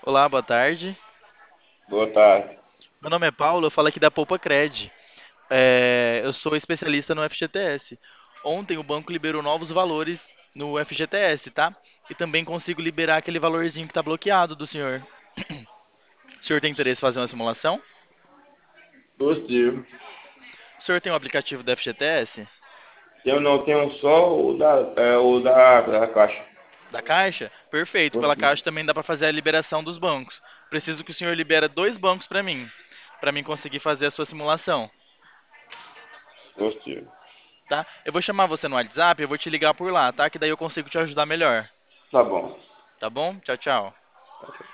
Olá, boa tarde. Boa tarde. Meu nome é Paulo, eu falo aqui da Poupa Cred. Eu sou especialista no FGTS. Ontem o banco liberou novos valores no FGTS, tá? E também consigo liberar aquele valorzinho que está bloqueado do senhor. O senhor tem interesse em fazer uma simulação? Positivo. O senhor tem o aplicativo do FGTS? Eu não tenho só o da Caixa. Da Caixa? Perfeito, pela Positivo. Caixa também dá para fazer a liberação dos bancos. Preciso que o senhor libere dois bancos para mim conseguir fazer a sua simulação. Positivo. Tá? Eu vou chamar você no WhatsApp, eu vou te ligar por lá, tá? Que daí eu consigo te ajudar melhor. Tá bom. Tá bom? Tchau, tchau.